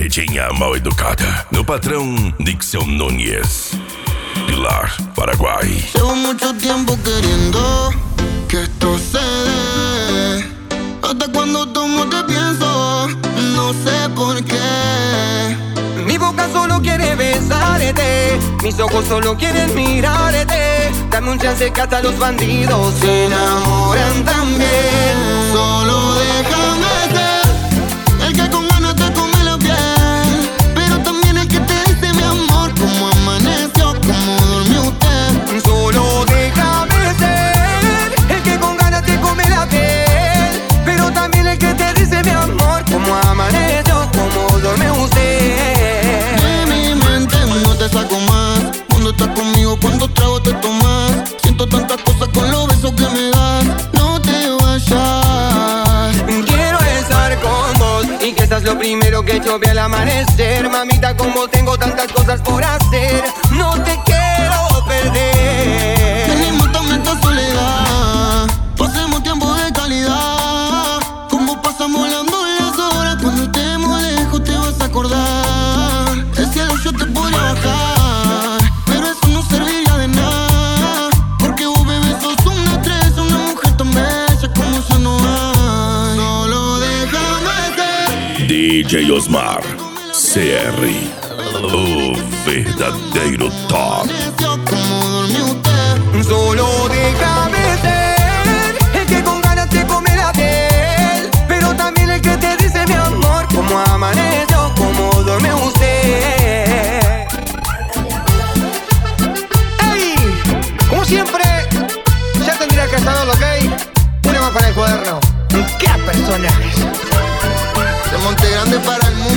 Carretinha mal educada. No patrão Dixon Núñez, Pilar, Paraguay. Llevo mucho tiempo queriendo que esto se dé. Hasta cuando tomo te pienso, no sé por qué. Mi boca solo quiere besarte, mis ojos solo quieren mirarte. Dame un chance que hasta los bandidos se enamoran también. Solo déjame ser el que con ganas te come la piel, pero también el que te dice mi amor, cómo amaneció, cómo durmió usted. Solo déjame ser el que con ganas te come la piel, pero también el que te dice mi amor, cómo amaneció, cómo duerme usted. De mi mente no te saco más. Cuando estás conmigo, cuando trago te tomas. Siento tantas cosas con los besos que me das. No te vayas. Quiero estar con vos y que seas lo primero que yo vea al amanecer. Mamita, como tengo tantas cosas por hacer, no te quiero perder. Tenemos también esta soledad, pasemos tiempo de calidad. Como pasamos volando las horas, cuando estemos lejos te vas a acordar. El cielo yo te podría bajar, pero eso no serviría de nada, porque vos, bebé, sos una estrella, una mujer tan bella como yo no hay. Solo déjame ser DJ Osmar, CR, o verdadeiro top. como durmió usted. Solo déjame ser el que con ganas te come la piel, pero también el que te dice mi amor, cómo amaneció, cómo duerme usted. ¡Ey! Como siempre, ya tendría que estar lo que una más para el cuaderno. ¡Qué personajes! De Monte Grande para el mundo.